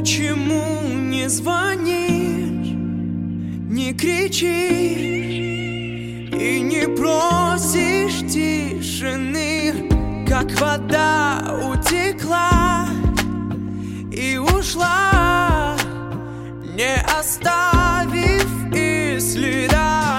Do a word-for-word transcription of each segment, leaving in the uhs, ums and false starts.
Почему не звонишь, не кричишь и не просишь тишины? Как вода утекла и ушла, не оставив и следа.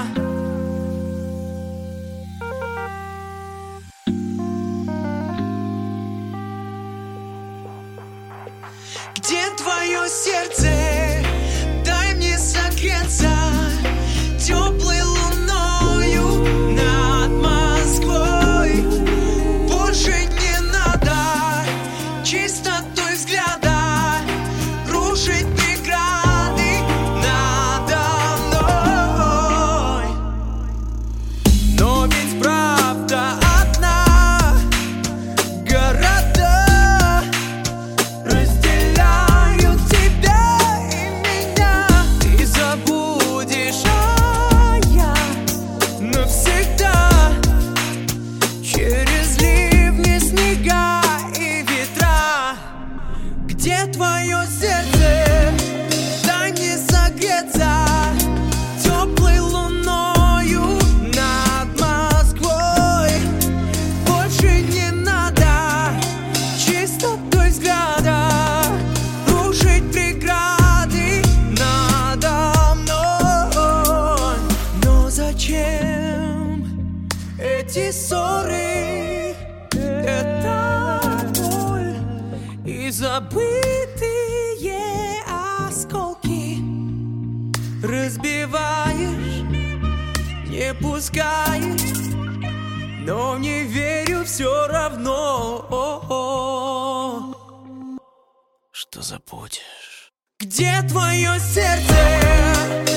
Где твое сердце? Дай мне согреться теплой луною над Москвой. Больше не надо чистотой взгляда рушить преграды надо мной. Но ведь правда одна: города разделяют тебя и меня. Ты забудешь, а я навсегда. Через ливни, снега и ветра. Где твое сердце? Дай мне согреться теплой луною над Москвой. Больше не надо чистотой взгляда рушить преграды надо мной. Но зачем эти ссоры? Это боль и забытые осколки. Разбиваешь, не пускаешь, но не верю все равно, что забудешь. Где твое сердце?